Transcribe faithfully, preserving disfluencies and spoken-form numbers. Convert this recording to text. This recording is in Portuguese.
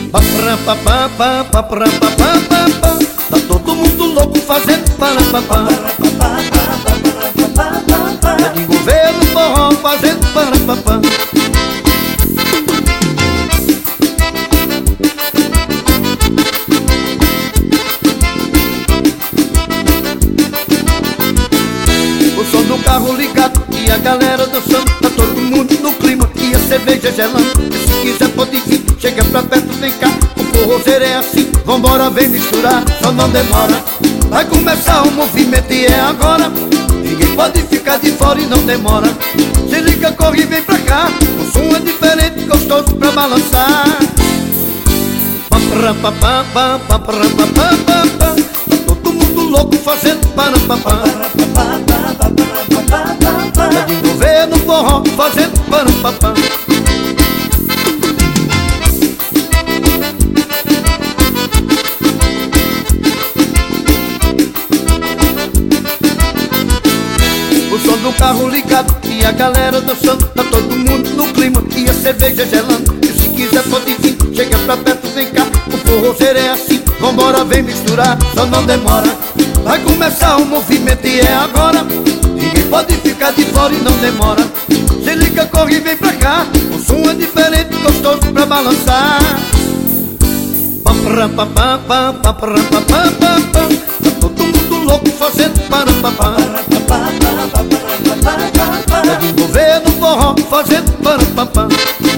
Papapá, papapá, tá todo mundo louco fazendo parapapá. É de governo forró fazendo parapapá. O som do carro ligado e a galera dançando, tá todo mundo no clima e a cerveja gelando. E se quiser pode vir, chega pra perto, vem cá. O forrozeiro é assim, vambora, vem misturar, só não demora. Vai começar o movimento e é agora. Ninguém pode ficar de fora e não demora. Se liga, corre e vem pra cá. O som é diferente, gostoso pra balançar. Papapá, papapá, tá todo mundo louco fazendo parapapá. É de governo forró fazendo parapapá. O som do carro ligado e a galera dançando, tá todo mundo no clima e a cerveja gelando. E se quiser pode vir, chega pra perto, vem cá. O forrozeiro é assim, vambora, vem misturar, só não demora. Vai começar o movimento e é agora. Ninguém pode ficar de fora e não demora. Se liga, corre e vem pra cá. O som é diferente, gostoso pra balançar. Papapá, papapá, tá todo mundo louco fazendo parapapá. É de governo forró fazendo parapapá.